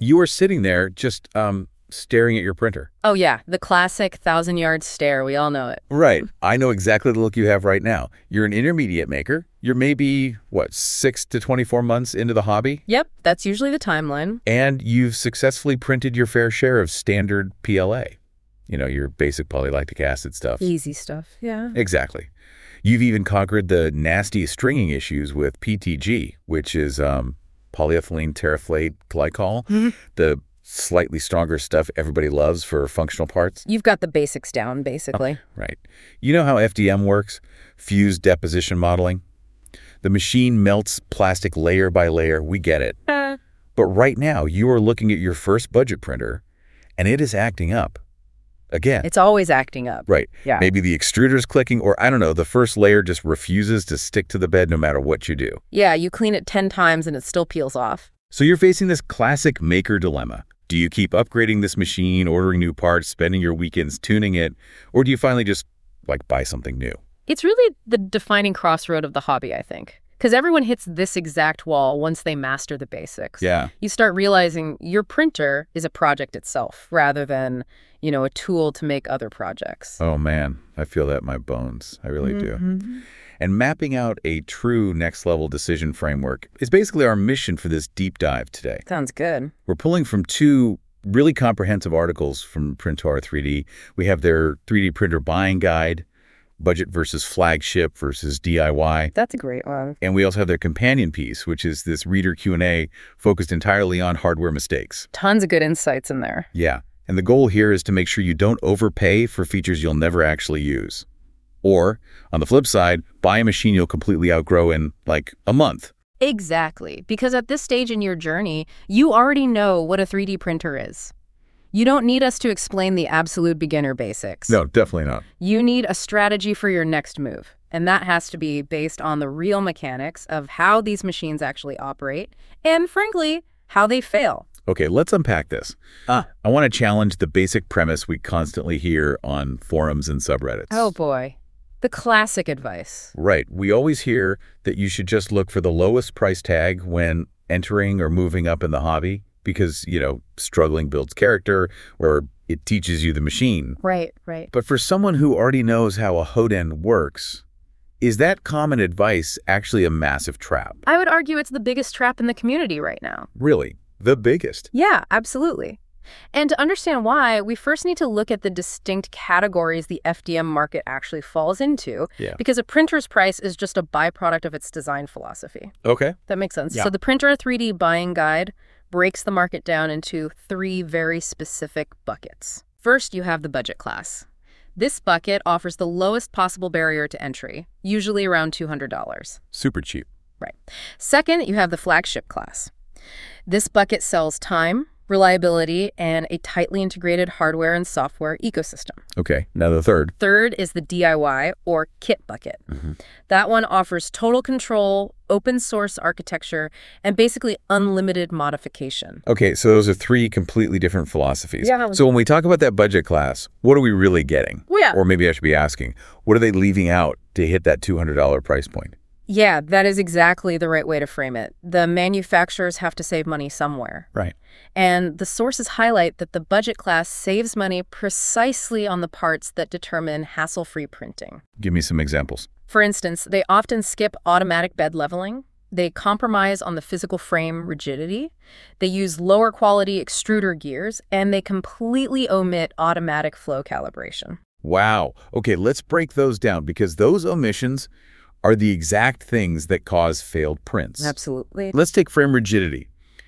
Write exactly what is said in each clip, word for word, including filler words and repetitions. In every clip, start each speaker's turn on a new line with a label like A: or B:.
A: You are sitting there just um, staring at your printer.
B: Oh, yeah. The classic thousand-yard stare. We all know it.
A: Right. I know exactly the look you have right now. You're an intermediate maker. You're maybe, what, six to twenty-four months into the hobby?
B: Yep. That's usually the timeline.
A: And you've successfully printed your fair share of standard P L A. You know, your basic polylactic acid stuff.
B: Easy stuff, yeah.
A: Exactly. You've even conquered the nasty stringing issues with P T G, which is um, polyethylene terephthalate glycol, mm-hmm. the slightly stronger stuff everybody loves for functional parts.
B: You've got the basics down, basically.
A: Oh, right. You know how F D M works? Fused deposition modeling? The machine melts plastic layer by layer. We get it. Uh. But right now, you are looking at your first budget printer, and it is acting up. Again.
B: It's always acting up.
A: Right.
B: Yeah.
A: Maybe the extruder's clicking, or I don't know, the first layer just refuses to stick to the bed no matter what you do.
B: Yeah, you clean it ten times and it still peels off.
A: So you're facing this classic maker dilemma. Do you keep upgrading this machine, ordering new parts, spending your weekends tuning it, or do you finally just, like, buy something new?
B: It's really the defining crossroad of the hobby, I think. Because everyone hits this exact wall once they master the basics.
A: Yeah.
B: You start realizing your printer is a project itself rather than, you know, a tool to make other projects.
A: Oh, man. I feel that in my bones. I really
B: mm-hmm.
A: do. And mapping out a true next-level decision framework is basically our mission for this deep dive today.
B: Sounds good.
A: We're pulling from two really comprehensive articles from Printar three D. We have their three D printer buying guide, budget versus flagship versus D I Y.
B: That's a great one.
A: And we also have their companion piece, which is this reader Q and A focused entirely on hardware mistakes.
B: Tons of good insights in there.
A: Yeah. And the goal here is to make sure you don't overpay for features you'll never actually use. Or, on the flip side, buy a machine you'll completely outgrow in, like, a month.
B: Exactly. Because at this stage in your journey, you already know what a three D printer is. You don't need us to explain the absolute beginner basics.
A: No, definitely not.
B: You need a strategy for your next move. And that has to be based on the real mechanics of how these machines actually operate and, frankly, how they fail.
A: Okay, let's unpack this. Uh, I want to challenge the basic premise we constantly hear on forums and subreddits.
B: Oh, boy. The classic advice.
A: Right. We always hear that you should just look for the lowest price tag when entering or moving up in the hobby because, you know, struggling builds character or it teaches you the machine.
B: Right, right.
A: But for someone who already knows how a Hoden works, is that common advice actually a massive trap?
B: I would argue it's the biggest trap in the community right now.
A: Really? The biggest?
B: Yeah, absolutely. And to understand why, we first need to look at the distinct categories the F D M market actually falls into.
A: Yeah.
B: Because a printer's price is just a byproduct of its design philosophy.
A: Okay.
B: That makes sense.
A: Yeah.
B: So the Printar three D buying guide breaks the market down into three very specific buckets. First, you have the budget class. This bucket offers the lowest possible barrier to entry, usually around two hundred dollars.
A: Super cheap.
B: Right. Second, you have the flagship class. This bucket sells time, reliability, and a tightly integrated hardware and software ecosystem.
A: Okay, now the third.
B: Third is the D I Y, or kit bucket. Mm-hmm. That one offers total control, open source architecture, and basically unlimited modification.
A: Okay, so those are three completely different philosophies.
B: Yeah.
A: So when we talk about that budget class, what are we really getting?
B: Well, yeah.
A: Or maybe I should be asking, what are they leaving out to hit that two hundred dollars price point?
B: Yeah, that is exactly the right way to frame it. The manufacturers have to save money somewhere.
A: Right.
B: And the sources highlight that the budget class saves money precisely on the parts that determine hassle-free printing.
A: Give me some examples.
B: For instance, they often skip automatic bed leveling. They compromise on the physical frame rigidity. They use lower quality extruder gears, and they completely omit automatic flow calibration.
A: Wow. Okay, let's break those down because those omissions are the exact things that cause failed prints.
B: Absolutely.
A: Let's take frame rigidity.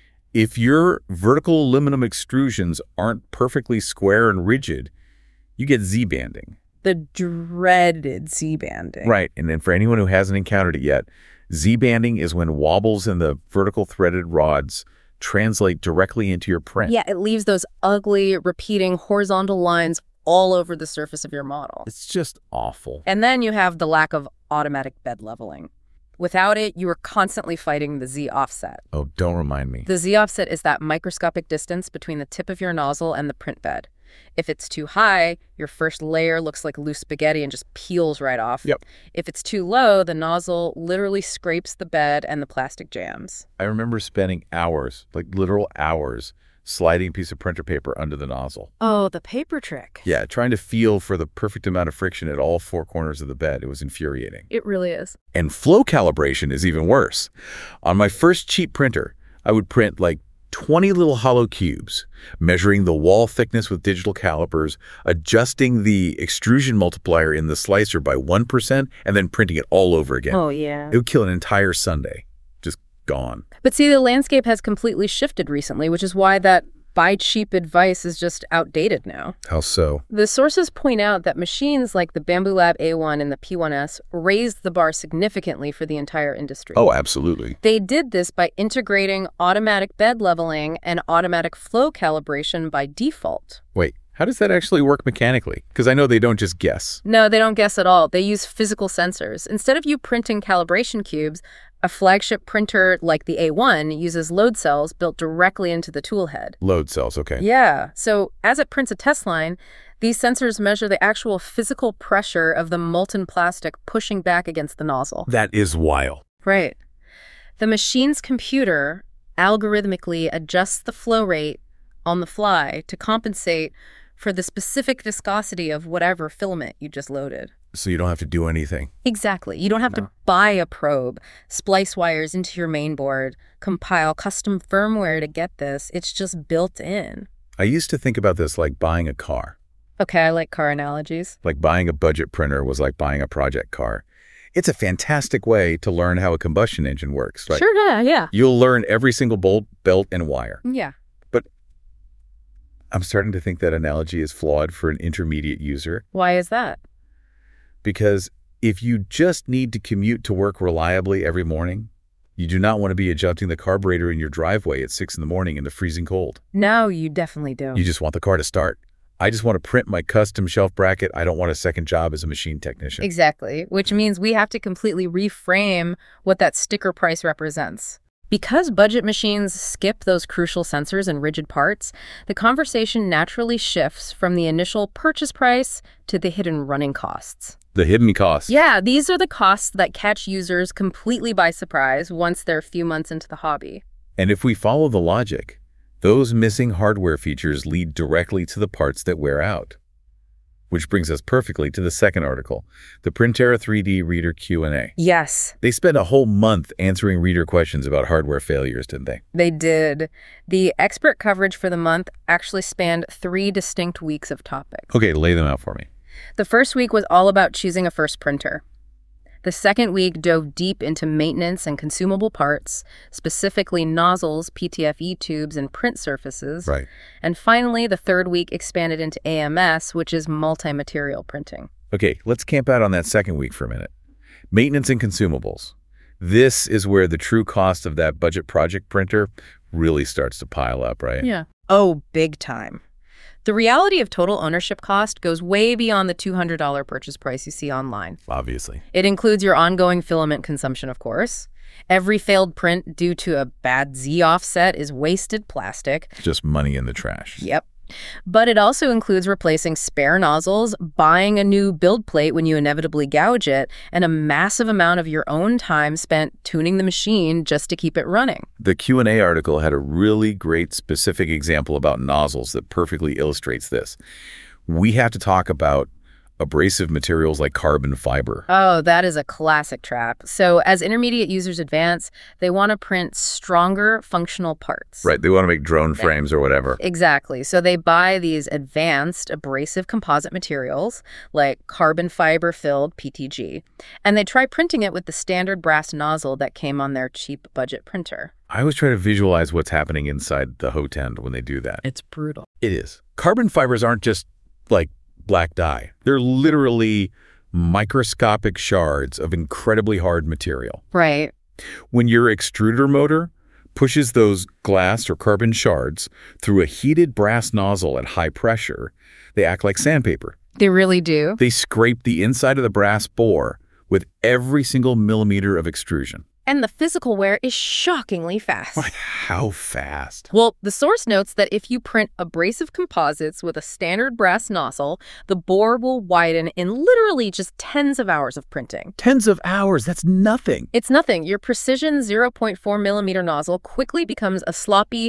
A: If your vertical aluminum extrusions aren't perfectly square and rigid, you get Z-banding.
B: The dreaded Z-banding.
A: Right, and then for anyone who hasn't encountered it yet, Z-banding is when wobbles in the vertical threaded rods translate directly into your print.
B: Yeah, it leaves those ugly, repeating horizontal lines all over the surface of your model.
A: It's just awful.
B: And then you have the lack of automatic bed leveling. Without it, you are constantly fighting the Z offset.
A: Oh, don't remind me.
B: The Z offset is that microscopic distance between the tip of your nozzle and the print bed. If it's too high, your first layer looks like loose spaghetti and just peels right off.
A: Yep.
B: If it's too low, the nozzle literally scrapes the bed and the plastic jams.
A: I remember spending hours, like literal hours, sliding a piece of printer paper under the nozzle.
B: Oh, the paper trick.
A: Yeah, trying to feel for the perfect amount of friction at all four corners of the bed. It was infuriating.
B: It really is.
A: And flow calibration is even worse. On my first cheap printer, I would print like twenty little hollow cubes, measuring the wall thickness with digital calipers, adjusting the extrusion multiplier in the slicer by one percent, and then printing it all over again.
B: Oh, yeah.
A: It would kill an entire Sunday. Just gone.
B: But see, the landscape has completely shifted recently, which is why that buy cheap advice is just outdated now.
A: How so?
B: The sources point out that machines like the Bambu Lab A one and the P one S raised the bar significantly for the entire industry.
A: Oh, absolutely.
B: They did this by integrating automatic bed leveling and automatic flow calibration by default.
A: Wait, how does that actually work mechanically? Because I know they don't just guess.
B: No, they don't guess at all. They use physical sensors. Instead of you printing calibration cubes, a flagship printer like the A one uses load cells built directly into the tool head.
A: Load cells, okay.
B: Yeah. So as it prints a test line, these sensors measure the actual physical pressure of the molten plastic pushing back against the nozzle.
A: That is wild.
B: Right. The machine's computer algorithmically adjusts the flow rate on the fly to compensate for the specific viscosity of whatever filament you just loaded.
A: So you don't have to do anything.
B: Exactly. You don't have
A: No.
B: to buy a probe, splice wires into your main board, compile custom firmware to get this. It's just built in.
A: I used to think about this like buying a car.
B: Okay, I like car analogies.
A: Like buying a budget printer was like buying a project car. It's a fantastic way to learn how a combustion engine works. Right?
B: Sure, yeah, yeah.
A: You'll learn every single bolt, belt, and wire.
B: Yeah.
A: I'm starting to think that analogy is flawed for an intermediate user.
B: Why is that?
A: Because if you just need to commute to work reliably every morning, you do not want to be adjusting the carburetor in your driveway at six in the morning in the freezing cold.
B: No, you definitely don't.
A: You just want the car to start. I just want to print my custom shelf bracket. I don't want a second job as a machine technician.
B: Exactly, which means we have to completely reframe what that sticker price represents. Because budget machines skip those crucial sensors and rigid parts, the conversation naturally shifts from the initial purchase price to the hidden running costs.
A: The hidden costs.
B: Yeah, these are the costs that catch users completely by surprise once they're a few months into the hobby.
A: And if we follow the logic, those missing hardware features lead directly to the parts that wear out. Which brings us perfectly to the second article, the Printera three D Reader Q and A.
B: Yes,
A: They spent a whole month answering reader questions about hardware failures, didn't they?
B: they did. The expert coverage for the month actually spanned three distinct weeks of topics.
A: Okay, lay them out for me.
B: The first week was all about choosing a first printer. The second week dove deep into maintenance and consumable parts, specifically nozzles, P T F E tubes, and print surfaces.
A: Right.
B: And finally, the third week expanded into A M S, which is multi-material printing.
A: Okay, let's camp out on that second week for a minute. Maintenance and consumables. This is where the true cost of that budget project printer really starts to pile up, right?
B: Yeah. Oh, big time. The reality of total ownership cost goes way beyond the two hundred dollars purchase price you see online.
A: Obviously.
B: It includes your ongoing filament consumption, of course. Every failed print due to a bad Z offset is wasted plastic.
A: Just money in the trash.
B: Yep. But it also includes replacing spare nozzles, buying a new build plate when you inevitably gouge it, and a massive amount of your own time spent tuning the machine just to keep it running.
A: The Q and A article had a really great specific example about nozzles that perfectly illustrates this. We have to talk about abrasive materials like carbon fiber.
B: Oh, that is a classic trap. So as intermediate users advance, they want to print stronger functional parts.
A: Right, they want to make drone frames or whatever.
B: Exactly. So they buy these advanced abrasive composite materials like carbon fiber filled P T G, and they try printing it with the standard brass nozzle that came on their cheap budget printer.
A: I always try to visualize what's happening inside the hotend when they do that.
B: It's brutal.
A: It is. Carbon fibers aren't just like black dye. They're literally microscopic shards of incredibly hard material.
B: Right.
A: When your extruder motor pushes those glass or carbon shards through a heated brass nozzle at high pressure, they act like sandpaper.
B: They really do.
A: They scrape the inside of the brass bore with every single millimeter of extrusion.
B: And the physical wear is shockingly fast.
A: Like, how fast?
B: Well, the source notes that if you print abrasive composites with a standard brass nozzle, the bore will widen in literally just tens of hours of printing.
A: Tens of hours, that's nothing.
B: It's nothing. Your precision zero point four millimeter nozzle quickly becomes a sloppy,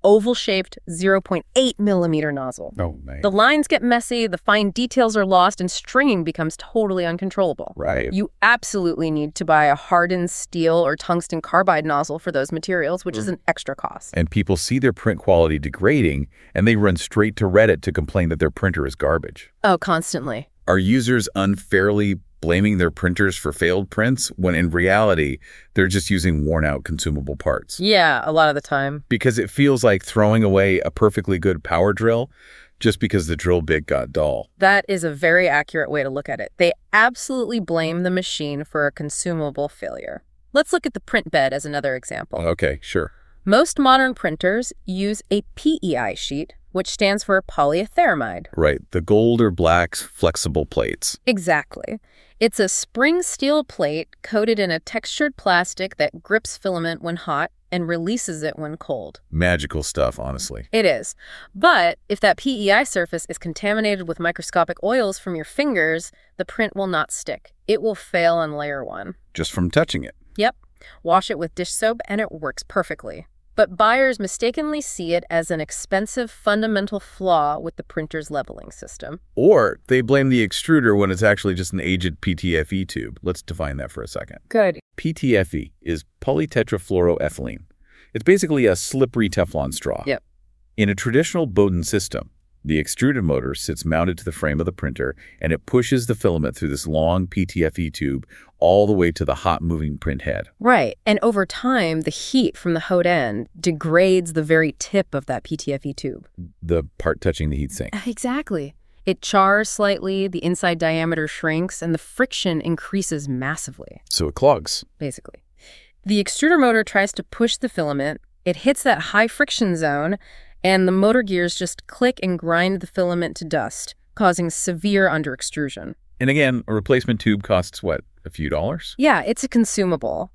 B: oval-shaped zero point eight millimeter nozzle.
A: Oh, man.
B: The lines get messy, the fine details are lost, and stringing becomes totally uncontrollable.
A: Right.
B: You absolutely need to buy a hardened steel or tungsten carbide nozzle for those materials, which is an extra cost.
A: And people see their print quality degrading, and they run straight to Reddit to complain that their printer is garbage.
B: Oh, constantly.
A: Are users unfairly blaming their printers for failed prints when in reality, they're just using worn-out consumable parts?
B: Yeah, a lot of the time.
A: Because it feels like throwing away a perfectly good power drill just because the drill bit got dull.
B: That is a very accurate way to look at it. They absolutely blame the machine for a consumable failure. Let's look at the print bed as another example.
A: Okay, sure.
B: Most modern printers use a P E I sheet, which stands for polyetheramide.
A: Right, the gold or black flexible plates.
B: Exactly. It's a spring steel plate coated in a textured plastic that grips filament when hot and releases it when cold.
A: Magical stuff, honestly.
B: It is. But if that P E I surface is contaminated with microscopic oils from your fingers, the print will not stick. It will fail on layer one.
A: Just from touching it.
B: Yep. Wash it with dish soap and it works perfectly. But buyers mistakenly see it as an expensive fundamental flaw with the printer's leveling system.
A: Or they blame the extruder when it's actually just an aged P T F E tube. Let's define that for a second.
B: Good.
A: P T F E is polytetrafluoroethylene. It's basically a slippery Teflon straw.
B: Yep.
A: In a traditional Bowden system, the extruded motor sits mounted to the frame of the printer, and it pushes the filament through this long P T F E tube all the way to the hot-moving print head.
B: Right. And over time, the heat from the hot end degrades the very tip of that P T F E tube.
A: The part touching the heat sink.
B: Exactly. It chars slightly, the inside diameter shrinks, and the friction increases massively.
A: So it clogs.
B: Basically. The extruder motor tries to push the filament, it hits that high friction zone, and the motor gears just click and grind the filament to dust, causing severe underextrusion.
A: And again, a replacement tube costs, what, a few dollars?
B: Yeah, it's a consumable.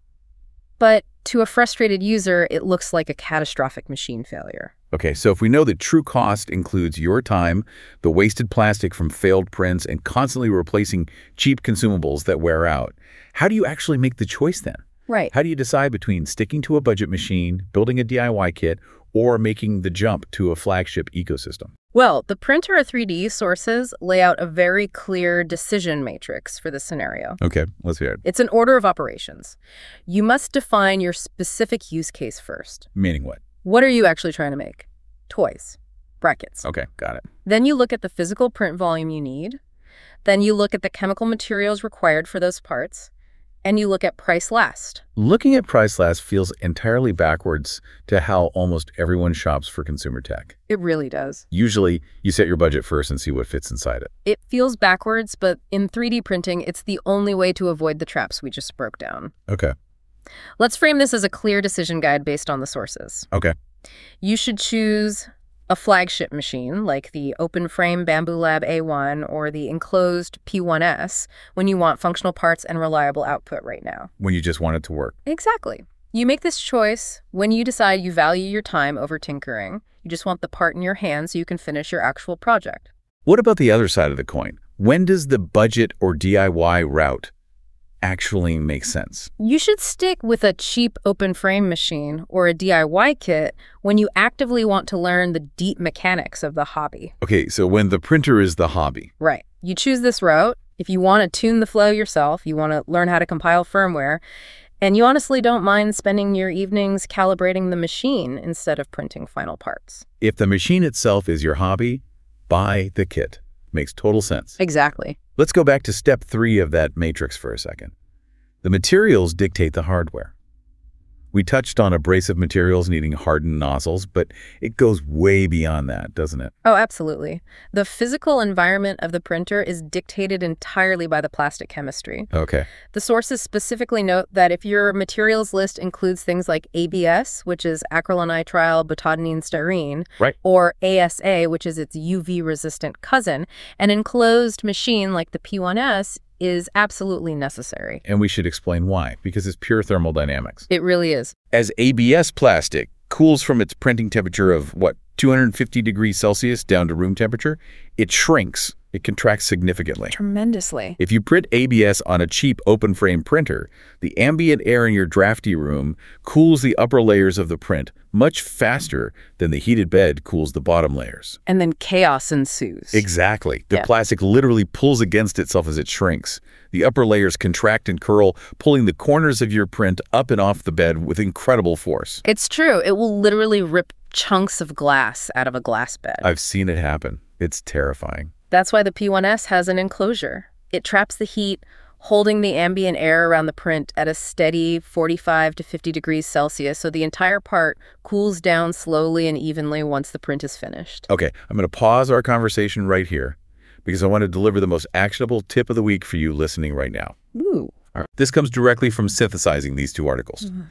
B: But to a frustrated user, it looks like a catastrophic machine failure.
A: Okay, so if we know that true cost includes your time, the wasted plastic from failed prints, and constantly replacing cheap consumables that wear out, how do you actually make the choice then?
B: Right.
A: How do you decide between sticking to a budget machine, building a D I Y kit, or making the jump to a flagship ecosystem?
B: Well, the Printer three D sources lay out a very clear decision matrix for this scenario.
A: Okay, let's hear it.
B: It's an order of operations. You must define your specific use case first.
A: Meaning what?
B: What are you actually trying to make? Toys. Brackets.
A: Okay, got it.
B: Then you look at the physical print volume you need. Then you look at the chemical materials required for those parts. And you look at price last.
A: Looking at price last feels entirely backwards to how almost everyone shops for consumer tech.
B: It really does.
A: Usually, you set your budget first and see what fits inside it.
B: It feels backwards, but in three D printing, it's the only way to avoid the traps we just broke down.
A: Okay.
B: Let's frame this as a clear decision guide based on the sources.
A: Okay.
B: You should choose a flagship machine like the open frame Bambu Lab A one or the enclosed P one S when you want functional parts and reliable output right now.
A: When you just want it to work.
B: Exactly. You make this choice when you decide you value your time over tinkering. You just want the part in your hand so you can finish your actual project.
A: What about the other side of the coin? When does the budget or D I Y route actually make sense?
B: You should stick with a cheap open frame machine or a D I Y kit when you actively want to learn the deep mechanics of the hobby.
A: Okay, so when the printer is the hobby.
B: Right. You choose this route if you want to tune the flow yourself, you want to learn how to compile firmware, and you honestly don't mind spending your evenings calibrating the machine instead of printing final parts.
A: If the machine itself is your hobby, buy the kit. Makes total sense.
B: Exactly.
A: Let's go back to step three of that matrix for a second. The materials dictate the hardware. We touched on abrasive materials needing hardened nozzles, but it goes way beyond that, doesn't it?
B: Oh, absolutely. The physical environment of the printer is dictated entirely by the plastic chemistry.
A: Okay.
B: The sources specifically note that if your materials list includes things like A B S, which is acrylonitrile butadiene styrene,
A: Right.
B: or A S A, which is its U V-resistant cousin, an enclosed machine like the P one S is absolutely necessary.
A: And we should explain why, because it's pure thermodynamics.
B: It really is.
A: As A B S plastic cools from its printing temperature of, what, two hundred fifty degrees Celsius down to room temperature, it shrinks It contracts significantly.
B: Tremendously.
A: If you print A B S on a cheap open-frame printer, the ambient air in your drafty room cools the upper layers of the print much faster than the heated bed cools the bottom layers.
B: And then chaos ensues.
A: Exactly. The
B: Yeah.
A: plastic literally pulls against itself as it shrinks. The upper layers contract and curl, pulling the corners of your print up and off the bed with incredible force.
B: It's true. It will literally rip chunks of glass out of a glass bed.
A: I've seen it happen. It's terrifying.
B: That's why the P one S has an enclosure. It traps the heat, holding the ambient air around the print at a steady forty-five to fifty degrees Celsius, so the entire part cools down slowly and evenly once the print is finished.
A: Okay, I'm going to pause our conversation right here because I want to deliver the most actionable tip of the week for you listening right now.
B: Ooh.
A: All right. This comes directly from synthesizing these two articles. Mm-hmm.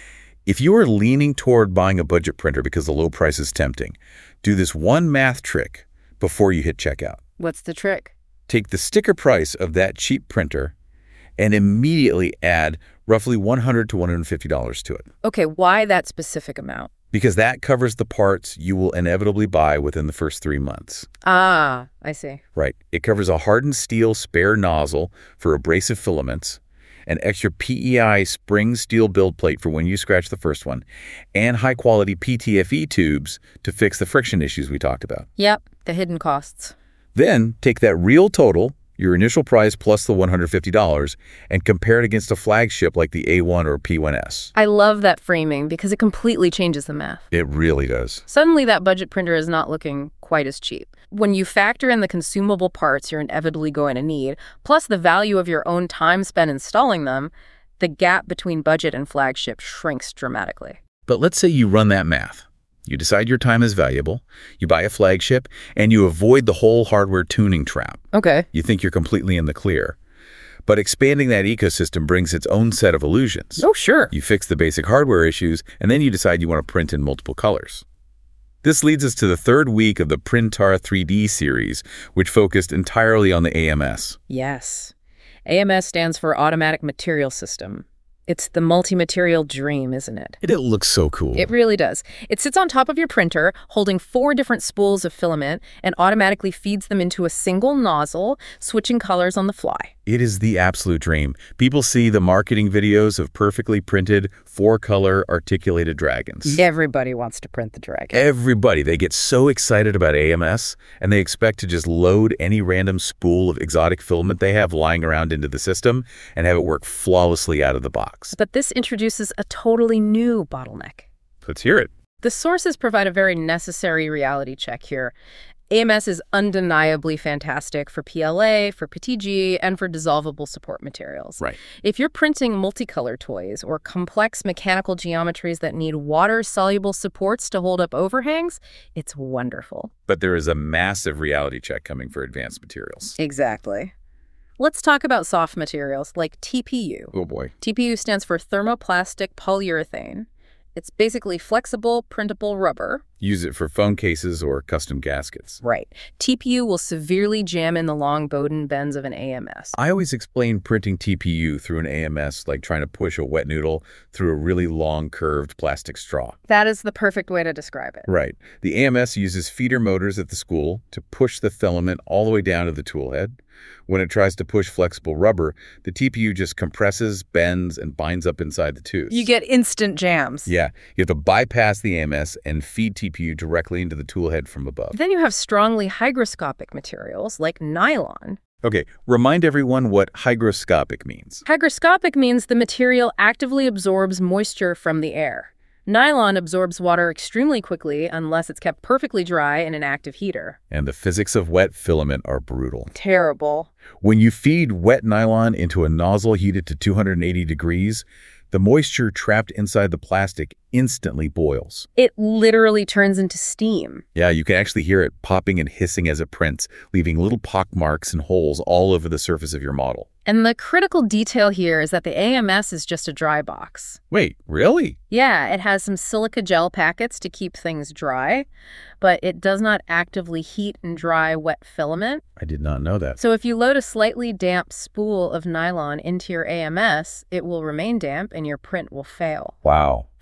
A: If you are leaning toward buying a budget printer because the low price is tempting, do this one math trick before you hit checkout.
B: What's the trick?
A: Take the sticker price of that cheap printer and immediately add roughly one hundred to one hundred fifty dollars to it.
B: Okay, why that specific amount?
A: Because that covers the parts you will inevitably buy within the first three months.
B: Ah, I see.
A: Right. It covers a hardened steel spare nozzle for abrasive filaments, an extra P E I spring steel build plate for when you scratch the first one, and high-quality P T F E tubes to fix the friction issues we talked about.
B: Yep, the hidden costs.
A: Then take that real total, your initial price plus the one hundred fifty dollars, and compare it against a flagship like the A one or P one S.
B: I love that framing because it completely changes the math.
A: It really does.
B: Suddenly that budget printer is not looking quite as cheap. When you factor in the consumable parts you're inevitably going to need, plus the value of your own time spent installing them, the gap between budget and flagship shrinks dramatically.
A: But let's say you run that math. You decide your time is valuable, you buy a flagship, and you avoid the whole hardware tuning trap.
B: Okay.
A: You think you're completely in the clear. But expanding that ecosystem brings its own set of illusions.
B: Oh, sure.
A: You fix the basic hardware issues, and then you decide you want to print in multiple colors. This leads us to the third week of the Printar three D series, which focused entirely on the A M S.
B: Yes. A M S stands for Automatic Material System. It's the multi-material dream, isn't it?
A: It looks so cool.
B: It really does. It sits on top of your printer, holding four different spools of filament, and automatically feeds them into a single nozzle, switching colors on the fly.
A: It is the absolute dream. People see the marketing videos of perfectly printed, four-color, articulated dragons.
B: Everybody wants to print the dragon.
A: Everybody. They get so excited about A M S, and they expect to just load any random spool of exotic filament they have lying around into the system and have it work flawlessly out of the box.
B: But this introduces a totally new bottleneck.
A: Let's hear it.
B: The sources provide a very necessary reality check here. A M S is undeniably fantastic for P L A, for P T G, and for dissolvable support materials.
A: Right.
B: If you're printing multicolor toys or complex mechanical geometries that need water-soluble supports to hold up overhangs, it's wonderful.
A: But there is a massive reality check coming for advanced materials.
B: Exactly. Let's talk about soft materials like T P U.
A: Oh boy.
B: T P U stands for thermoplastic polyurethane. It's basically flexible, printable rubber.
A: Use it for phone cases or custom gaskets.
B: Right. T P U will severely jam in the long Bowden bends of an A M S.
A: I always explain printing T P U through an A M S like trying to push a wet noodle through a really long, curved plastic straw.
B: That is the perfect way to describe it.
A: Right. The A M S uses feeder motors at the spool to push the filament all the way down to the tool head. When it tries to push flexible rubber, the T P U just compresses, bends, and binds up inside the tooth.
B: You get instant jams.
A: Yeah. You have to bypass the A M S and feed T P U directly into the tool head from above.
B: Then you have strongly hygroscopic materials like nylon.
A: Okay, remind everyone what hygroscopic means.
B: Hygroscopic means the material actively absorbs moisture from the air. Nylon absorbs water extremely quickly unless it's kept perfectly dry in an active heater.
A: And the physics of wet filament are brutal.
B: Terrible.
A: When you feed wet nylon into a nozzle heated to two hundred eighty degrees, the moisture trapped inside the plastic instantly boils.
B: It literally turns into steam.
A: Yeah, you can actually hear it popping and hissing as it prints, leaving little pock marks and holes all over the surface of your model.
B: And the critical detail here is that the A M S is just a dry box.
A: Wait, really?
B: Yeah, it has some silica gel packets to keep things dry, but it does not actively heat and dry wet filament.
A: I did not know that.
B: So if you load a slightly damp spool of nylon into your A M S, it will remain damp and your print will fail.
A: Wow.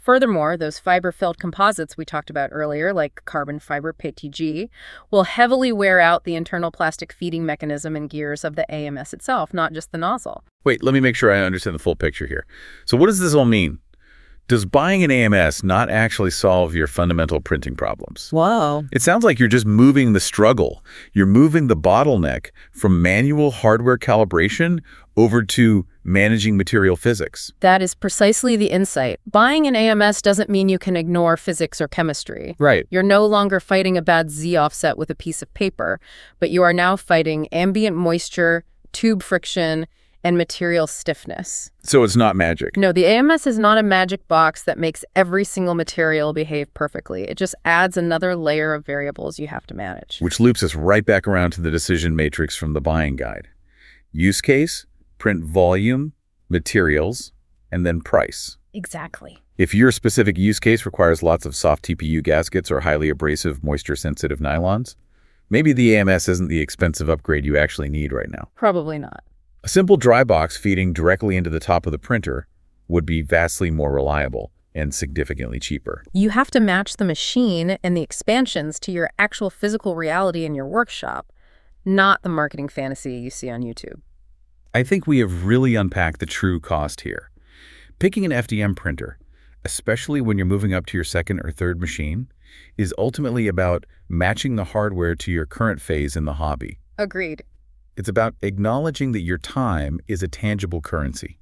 B: Furthermore, those fiber-filled composites we talked about earlier, like carbon fiber P T G, will heavily wear out the internal plastic feeding mechanism and gears of the A M S itself, not just the nozzle.
A: Wait, let me make sure I understand the full picture here. So what does this all mean? Does buying an A M S not actually solve your fundamental printing problems?
B: Whoa.
A: It sounds like you're just moving the struggle. You're moving the bottleneck from manual hardware calibration over to managing material physics.
B: That is precisely the insight. Buying an A M S doesn't mean you can ignore physics or chemistry.
A: Right.
B: You're no longer fighting a bad Z offset with a piece of paper, but you are now fighting ambient moisture, tube friction, and material stiffness.
A: So it's not magic.
B: No, the A M S is not a magic box that makes every single material behave perfectly. It just adds another layer of variables you have to manage.
A: Which loops us right back around to the decision matrix from the buying guide. Use case, print volume, materials, and then price.
B: Exactly.
A: If your specific use case requires lots of soft T P U gaskets or highly abrasive, moisture-sensitive nylons, maybe the A M S isn't the expensive upgrade you actually need right now.
B: Probably not.
A: A simple dry box feeding directly into the top of the printer would be vastly more reliable and significantly cheaper.
B: You have to match the machine and the expansions to your actual physical reality in your workshop, not the marketing fantasy you see on YouTube.
A: I think we have really unpacked the true cost here. Picking an F D M printer, especially when you're moving up to your second or third machine, is ultimately about matching the hardware to your current phase in the hobby.
B: Agreed.
A: It's about acknowledging that your time is a tangible currency.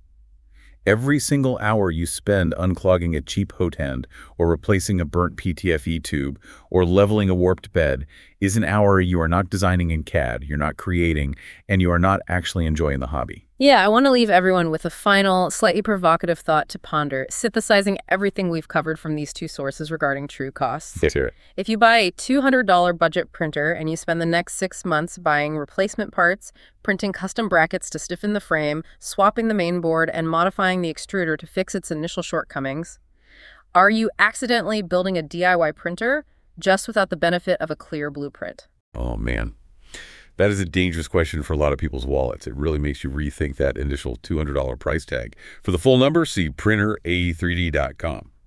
A: Every single hour you spend unclogging a cheap hotend or replacing a burnt P T F E tube or leveling a warped bed is an hour you are not designing in C A D, you're not creating, and you are not actually enjoying the hobby.
B: Yeah, I want to leave everyone with a final, slightly provocative thought to ponder, synthesizing everything we've covered from these two sources regarding true costs.
A: Let's hear it.
B: If you buy a two hundred dollar budget printer and you spend the next six months buying replacement parts, printing custom brackets to stiffen the frame, swapping the main board, and modifying the extruder to fix its initial shortcomings, are you accidentally building a D I Y printer just without the benefit of a clear blueprint?
A: Oh, man. That is a dangerous question for a lot of people's wallets. It really makes you rethink that initial two hundred dollar price tag. For the full number, see printer A three D dot com.